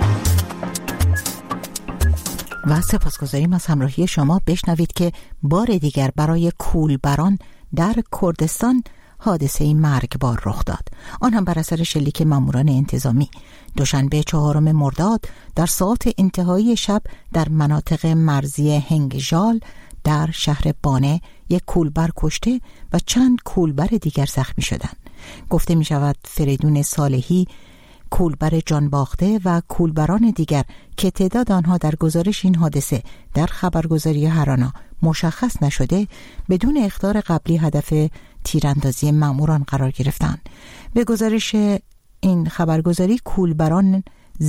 و سپاسگزاریم از همراهی شما. بشنوید که بار دیگر برای کولبران در کردستان حادثه مرگبار رخ داد، آن هم بر اثر شلیک ماموران انتظامی. دوشنبه 4 مرداد در ساعات انتهایی شب در مناطق مرزی هنگژال در شهر بانه یک کولبر کشته و چند کولبر دیگر زخمی شدند. گفته می شود فریدون صالحی، کولبر جانباخته و کولبران دیگر که تعداد آنها در گزارش این حادثه در خبرگزاری هرانا مشخص نشده، بدون اخطار قبلی هدف تیراندازی ماموران قرار گرفتند. به گزارش این خبرگزاری کولبران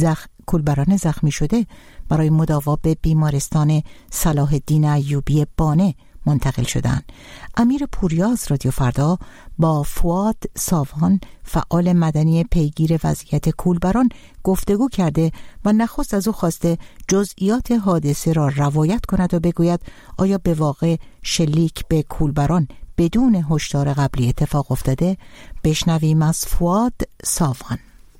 زخمی شده برای مداوا به بیمارستان صلاح الدین ایوبی بانه منتقل شدند. امیر پوریاز رادیو فردا با فؤاد ساوان فعال مدنی پیگیر وضعیت کولبران گفتگو کرده و نخست از او خواسته جزئیات حادثه را روایت کند و بگوید آیا به واقع شلیک به کولبران بدون هشدار قبلی اتفاق افتاده. بشنویم از فؤاد ساوان.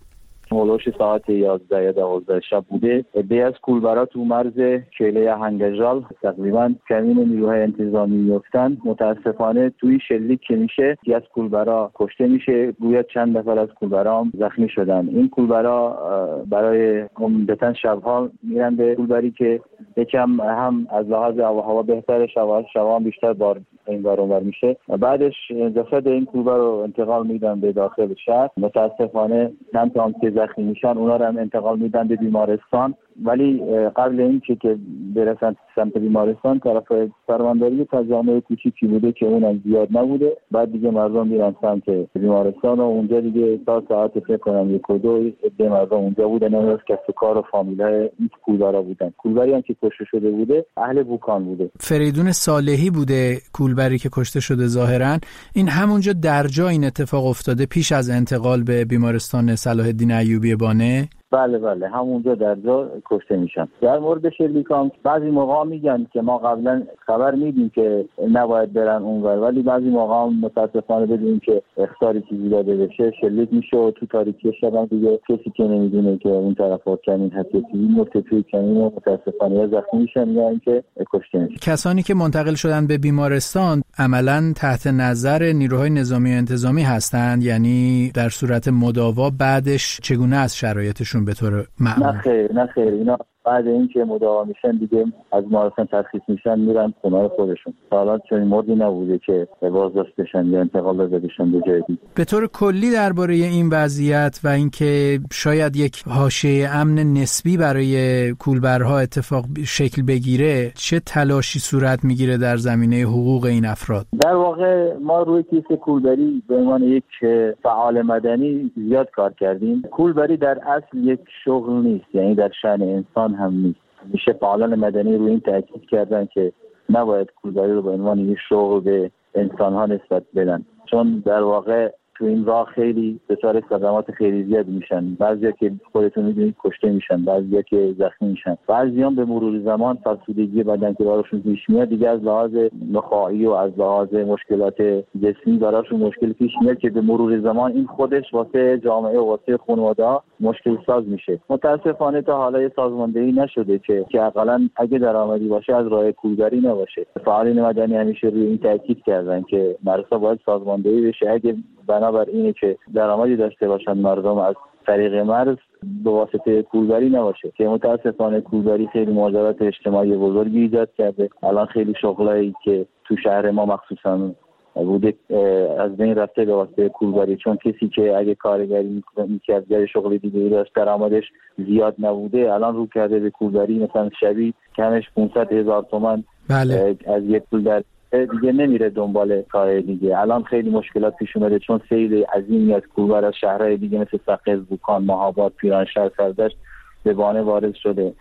هولوش ساعت 11 یا 12 شب بوده. عده‌ای از کولبرا تو مرز کله هنگژال تقریبا کمین نیروهای انتظامی میفتن. متاسفانه توی شلیک که میشه یکی از کولبرا کشته میشه، گویا چند نفر از کولبرا هم زخمی شدن. این کولبرا برای عمدتاً شبها میرن به کولبری که یکم هم از لحاظ آب و هوا بهتره، شبها بیشتر بار این بار اونور میشه. بعدش جسد این کولبر رو انتقال میدن به داخل شهر. متاسفانه چند تا هم که زخمی میشن اونا رو هم انتقال میدن به بیمارستان، ولی قبل این که برسن سمت بیمارستان طرف فرمانداری تجمع کوچیکی بوده که اونم زیاد نبوده. بعد دیگه مردم میرن سمت بیمارستان و اونجا دیگه تا ساعت فکر کنم 1 و 2 عده مردم اونجا بودن، از کسب و کار و فامیلای این کولبرا بودن. کولبری هم که کشته شده بوده اهل بوکان بوده. فریدون صالحی بوده کولبری که کشته شده. ظاهرا این همونجا در جا این اتفاق افتاده پیش از انتقال به بیمارستان صلاح الدین ایوبی بانه. بله همونجا در جا کشته میشن. در مورد شلیکام بعضی موقع میگن که ما قبلا خبر میدیم که نباید برن اونور، ولی بعضی موقع متاسفانه بدونیم که اخطاری چیزی داده بشه شلیک میشه و تو تاریکی شب هم دیگه کسی که نمیدونه که اون طرفا کمین هستی میفته توی کمین و متاسفانه یا زخمی میشن یا اینکه کشته میشن. کسانی که منتقل شدن به بیمارستان عملاً تحت نظر نیروهای نظامی و انتظامی هستند، یعنی در صورت مداوا بعدش چگونه از شرایطشون به طور معمول؟ نه خیر اینا بعد اینکه مداوا میشن دیگه از بیمارستان ترخیص میشن میرن خونه خودشون. حالا چون مردی نبوده که بازداشت بشن یا انتقال داده بشن به جای دیگه. به طور کلی درباره این وضعیت و اینکه شاید یک حاشیه امن نسبی برای کولبرها اتفاق شکل بگیره، چه تلاشی صورت میگیره در زمینه حقوق این افراد؟ در واقع ما روی کیس کولبری به عنوان یک فعال مدنی زیاد کار کردیم. کولبری در اصل یک شغل نیست، یعنی در شأن انسان هم نیست. میشه فعالان مدنی روی این تاکید کردن که نباید کولبری رو به عنوان یک شغل به انسان‌ها نسبت بدن، چون در واقع تو این راه خیلی دچار صدمات خیلی زیاد میشن. بعضیا که خودتون میدونید کشته میشن، بعضیا که زخمی میشن، بعضیام به مرور زمان فرسودگی بدن که براشون پیش میاد، دیگه از لحاظ نخاعی و از لحاظ مشکلات جسمی براشون مشکل پیش میاد که به مرور زمان این خودش واسه جامعه و واسه خانواده‌ها مشکل ساز میشه. متاسفانه تا حالا سازماندهی نشده که حداقل اگه درآمدی باشه از راه کولبری نباشه. فعالین مدنی همیشه روی این تاکید کردن که مرسا باید سازماندهی بشه. اگه بنابر اینه که درآمدی داشته باشن مردم از طریق مرز به واسطه کولبری نباشه، که متاسفانه کولبری خیلی ماجرات اجتماعی بزرگی ایجاد کرده. الان خیلی شغلایی که تو شهر ما مخصوصا بوده از بین رفته به واسطه کولبری، چون کسی که اگه کارگری میکرد یا شغل دیگه داشت درآمدش زیاد نبوده، الان رو کرده به کولبری. مثلا شبی کمش 500,000 تومان بله. از یک کولبر دیگه نمیره دنبال کار دیگه. الان خیلی مشکلات پیش اومده چون سیل عظیمی از کولبر از شهرهای دیگه مثل سقز، بوکان، مهاباد، پیرانشهر، سردشت به بانه وارد شده.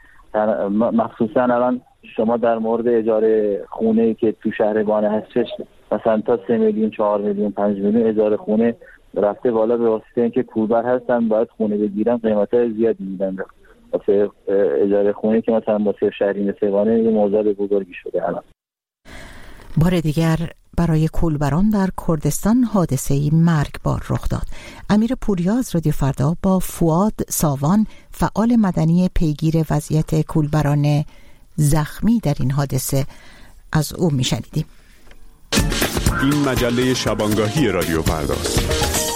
مخصوصا الان شما در مورد اجاره خونه که تو شهر بانه هستش مثلا تا 3 میلیون، 4 میلیون، 5 میلیون اجاره خونه رفته بالا به واسطه اینکه کولبر هستن باید خونه بگیرن قیمت‌های زیادی میدن. واسه اجاره خونه که مثلا واسه شهرین سیوانه یه موضوع بزرگی شده الان. بار دیگر برای کولبران در کردستان حادثه‌ای مرگبار رخ داد. امیر پوریا از رادیو فردا با فؤاد ساوان فعال مدنی پیگیر وضعیت کولبران زخمی در این حادثه از او میشنیدیم. این مجله شبانگاهی رادیو فرداست.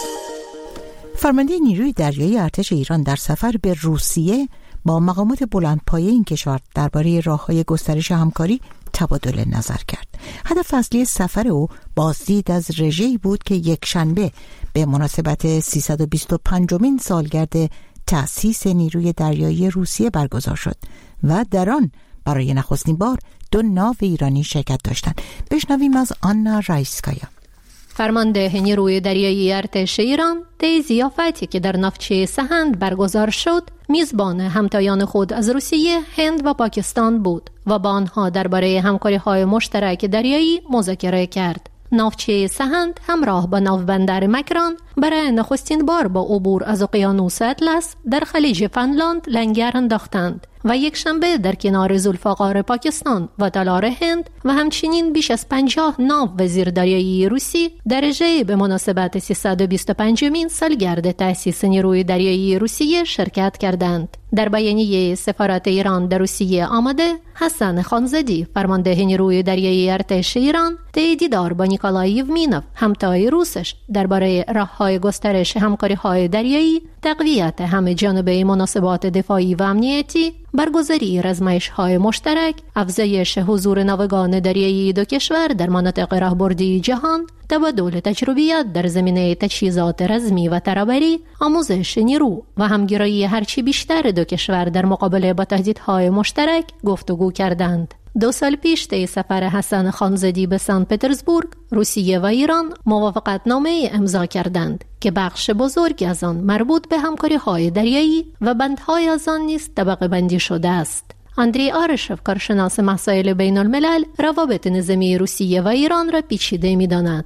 فرمانده نیروی دریایی ارتش ایران در سفر به روسیه با مقامات بلندپایه این کشور درباره راه‌های گسترش همکاری تبادل نظر کرد. هدف اصلی سفر او بازدید از رژه‌ای بود که یک شنبه به مناسبت 325مین سالگرد تأسیس نیروی دریایی روسیه برگزار شد و در آن برای نخستین بار 2 ناو ایرانی شرکت داشتند. بشنویم از آنا رایسکایا. فرمانده نیروی دریایی ارتش ایران طی ضیافتی که در ناوچه سهند برگزار شد میزبان همتایان خود از روسیه، هند و پاکستان بود و با آنها درباره همکاری‌های مشترک دریایی مذاکره کرد. ناوچه سهند همراه با ناوبندر مکران برای نخستین بار با عبور از اقیانوس اطلس در خلیج فنلاند لنگر انداختند و یک شنبه در کنار ذوالفقار پاکستان و تالار هند و همچنین بیش از 50 ناو وزیر دریایی روسی درجه به مناسبت 325مین سالگرد تأسیس نیروی دریایی روسیه شرکت کردند. در بیانیه سفارت ایران در روسیه آمده، حسن خانزادی فرمانده نیروی دریایی ارتش ایران طی دیدار با نیکولای یومینوف همتای روسش درباره راه‌های گسترش همکاری‌های دریایی، تقویت همه جانبه مناسبات دفاعی و امنیتی، برگزاری رزمایش‌های مشترک، افزایش حضور ناوگان دریایی دو کشور در مناطق راهبردی جهان، تبادل تجربیات در زمینه تجهیزات رزمی و ترابری، آموزش نیرو و همگرایی هرچی بیشتر دو کشور در مقابله با تهدیدهای مشترک گفتگو کردند. 2 سال پیش طی سفر حسن خانزادی به سن پترزبورگ، روسیه و ایران موافقتنامه امضا کردند که بخش بزرگی از آن مربوط به همکاری‌های دریایی و بندهای از آن نیز طبقه بندی شده است. اندری آرشف، کارشناس مسائل بین الملل، روابط نظامی روسیه و ایران را پیچیده می‌داند.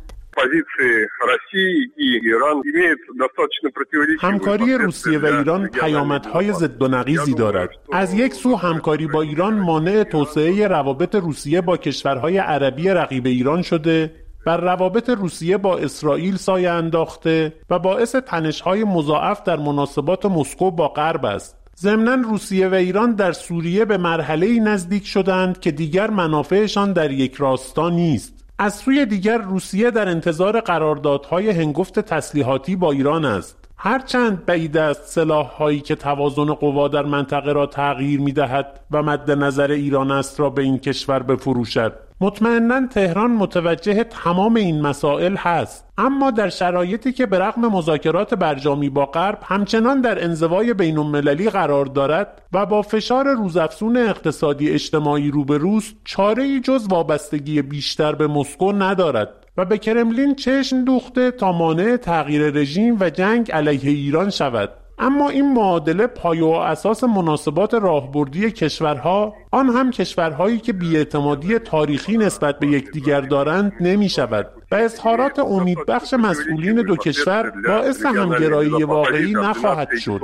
همکاری روسیه و ایران پیامدهای ضد و نقیضی دارد. از یک سو همکاری با ایران مانع توسعه روابط روسیه با کشورهای عربی رقیب ایران شده، بر روابط روسیه با اسرائیل سایه انداخته و باعث تنش‌های مضاعف در مناسبات مسکو با غرب است. ضمناً روسیه و ایران در سوریه به مرحله‌ای نزدیک شدند که دیگر منافعشان در یک راستا نیست. از سوی دیگر روسیه در انتظار قراردادهای هنگفت تسلیحاتی با ایران است. هرچند بعید است سلاح‌هایی که توازن قوا در منطقه را تغییر می‌دهد و مد نظر ایران است را به این کشور بفروشد. مطمئناً تهران متوجه تمام این مسائل هست، اما در شرایطی که به رغم مذاکرات برجامی با غرب همچنان در انزوای بین‌المللی قرار دارد و با فشار روزافزون اقتصادی اجتماعی روبروست، چاره‌ای جز وابستگی بیشتر به مسکو ندارد و به کرملین چشم دوخته تا مانع تغییر رژیم و جنگ علیه ایران شود. اما این معادله پایه و اساس مناسبات راهبردی کشورها، آن هم کشورهایی که بی‌اعتمادی تاریخی نسبت به یکدیگر دارند، نمی شود و اظهارات امیدبخش مسئولین دو کشور باعث همگرایی واقعی نخواهد شد.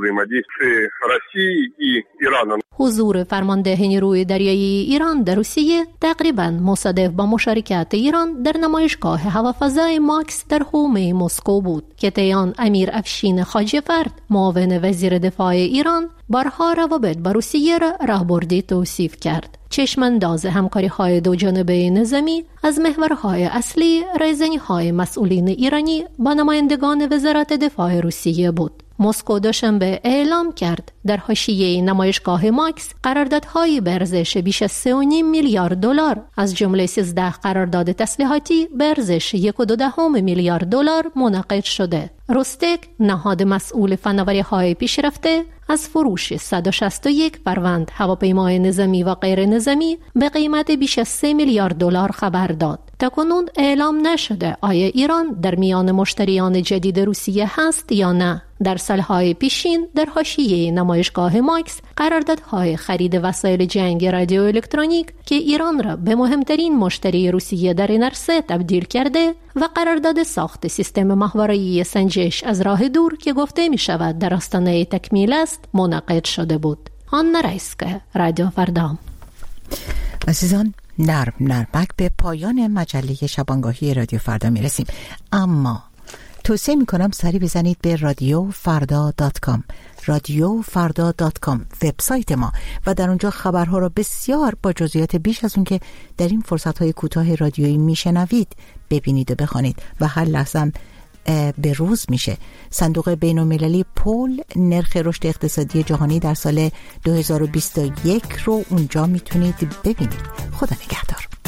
حضور فرمانده نیروی دریایی ایران در روسیه تقریباً مصادف با مشارکت ایران در نمایشگاه هوافضای ماکس در حومه مسکو بود که طی آن امیر افشین خاجفرد، معاون وزیر دفاع ایران، بارها روابط با روسیه را راهبردی توصیف کرد. چشمانداز همکاری‌های دو جانبه نظامی از محورهای اصلی رایزنی‌های مسئولین ایرانی با نمایندگان وزارت دفاع روسیه بود. مسکو دوشنبه اعلام کرد در حاشیه نمایشگاه ماکس قراردادهای به ارزش بیش از 3.5 میلیارد دلار از جمله 13 قرارداد تسلیحاتی به ارزش 1.2 میلیارد دلار منعقد شده. روستک، نهاد مسئول فناوری‌های پیشرفته، از فروش 161 فروند هواپیمای نظامی و غیر نظامی به قیمت بیش از 3 میلیارد دلار خبر داد. تاکنون اعلام نشده آیا ایران در میان مشتریان جدید روسیه هست یا نه. در سالهای پیشین در حاشیه نمایشگاه ماکس قراردادهای خرید وسایل جنگ رادیو الکترونیک که ایران را به مهمترین مشتری روسیه در این عرصه تبدیل کرده و قرارداد ساخت سیستم ماهواره‌ای سنجش از راه دور که گفته می شود در آستانه تکمیل است منعقد شده بود. آنا رایسکه، رادیو فردا. عزیزان، نرمک به پایان مجله شبانگاهی رادیو فردا می رسیم، اما توصیه می کنم سری بزنید به radiofarda.com radiofarda.com وبسایت ما و در اونجا خبرها را بسیار با جزئیات بیش از اون که در این فرصت‌های کوتاه رادیویی میشنوید ببینید و بخوانید و هر لحظه به روز میشه. صندوق بین‌المللی پول نرخ رشد اقتصادی جهانی در سال 2021 رو اونجا میتونید ببینید. خدا نگهدار.